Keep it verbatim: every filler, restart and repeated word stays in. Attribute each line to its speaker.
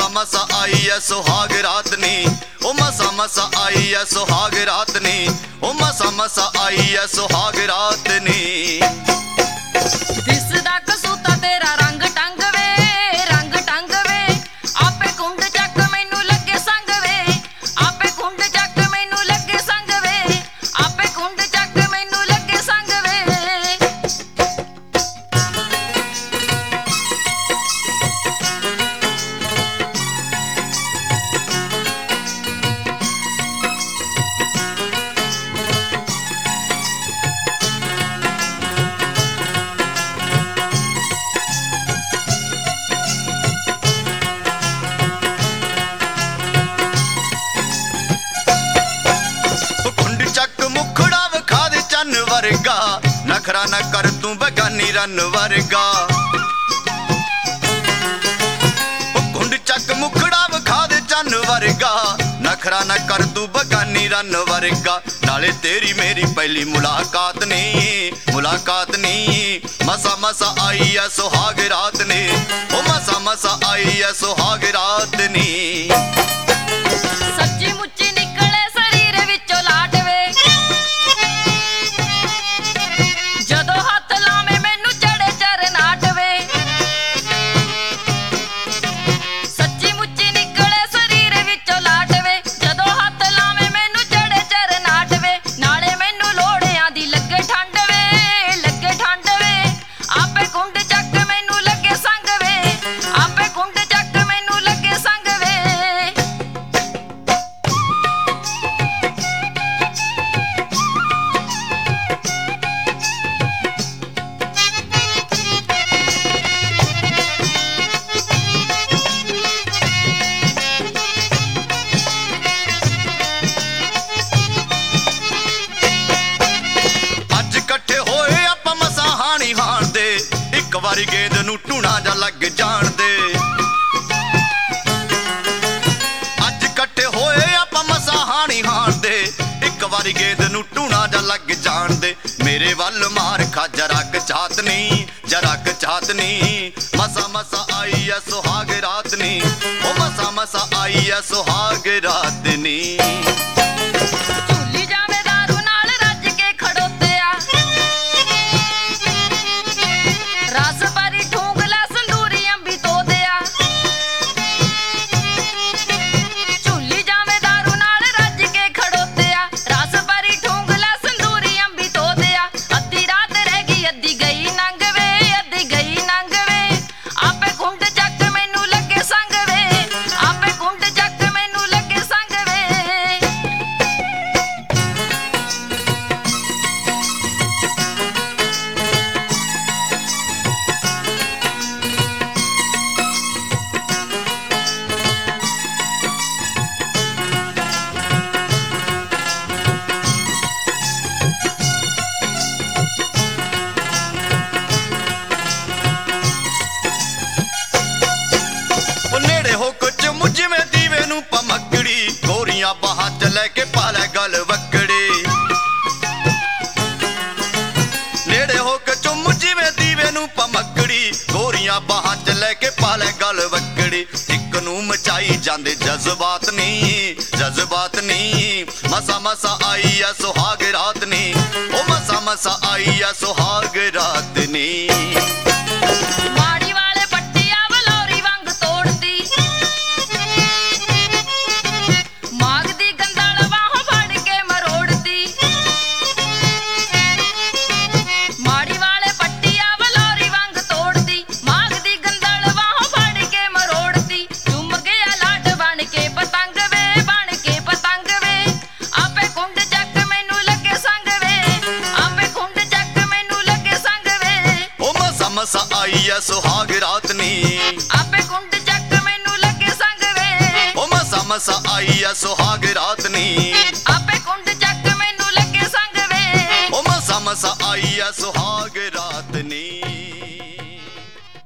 Speaker 1: मसा आई है सुहाग रात नी, ओ मसा मसा आई है सुहाग रात नी, ओ मसा मसा आई है सुहाग रात नी।
Speaker 2: दिसदा कसूता तेरा रंग टंग वे, रंग टंग वे, आपे कुंड चक मैनू लगे संग वे, आपे कुंड चक मैनू लगे संग वे, आपे कुंड चक मैनू लगे संग वे।
Speaker 1: वर्गा नखरा न कर तू बगानी रन वर्गा, कुंड चक मुखड़ा विखा दे चन वर्गा, नखरा न कर तू बगानी रन वर्गा। नाले तेरी मेरी पहली मुलाकात नी, मुलाकात नी, मसा मसा आई है सुहाग रात नी, ओ मसा मसा आई है सुहाग रात नी।
Speaker 2: सच्ची मुच्ची निकले शरीर विचों लाड वे, जदों हथ लावे मैनू चढ़े चरनाट वे। सच्ची मुच्ची निकले शरीर विचों लाड वे, जदों हथ लावे मैनू चढ़े चरनाट वे। नाले मैनू लोड़ियां दी लगे ठंड वे, लगे ठंड वे, आपे कुंड चक मैनू लगे संग वे, आपे कुंड चक मैनू लगे संग वे। एक बारी गेंद नू टूणा जा लग जान दे, अज कट्ठे होए आपां मसा हाणी हाण दे, एक बारी गेंद नू टूणा जा लग जान दे। मेरे वल मार खा जरा क चात नी, जरा क चात नी, मसा मसा आई है सुहाग रात नी, ओ मसा मसा आई है सुहाग रात नी। बाहां च लैके पालै गल वकड़ी, नेड़े होके चुम जिवें दीवे नू पमकड़ी, गोरियां बाहां च लैके पालै गल वकड़ी। इक नू मचाई जांदे जज्बात नी, जज्बात नी, मसा मसा आई है सुहाग रात नी, ओ मसा मसा आई है सुहाग रात नी। मसा आई है सुहाग रात नी, आपे कुंड चक मैनू लगे संग वे,
Speaker 1: ओ मसा मसा आई है सुहाग रात नी,
Speaker 2: आपे कुंड चक मैनू लगे संग वे,
Speaker 1: ओ मसा मसा आई है सुहाग रात नी।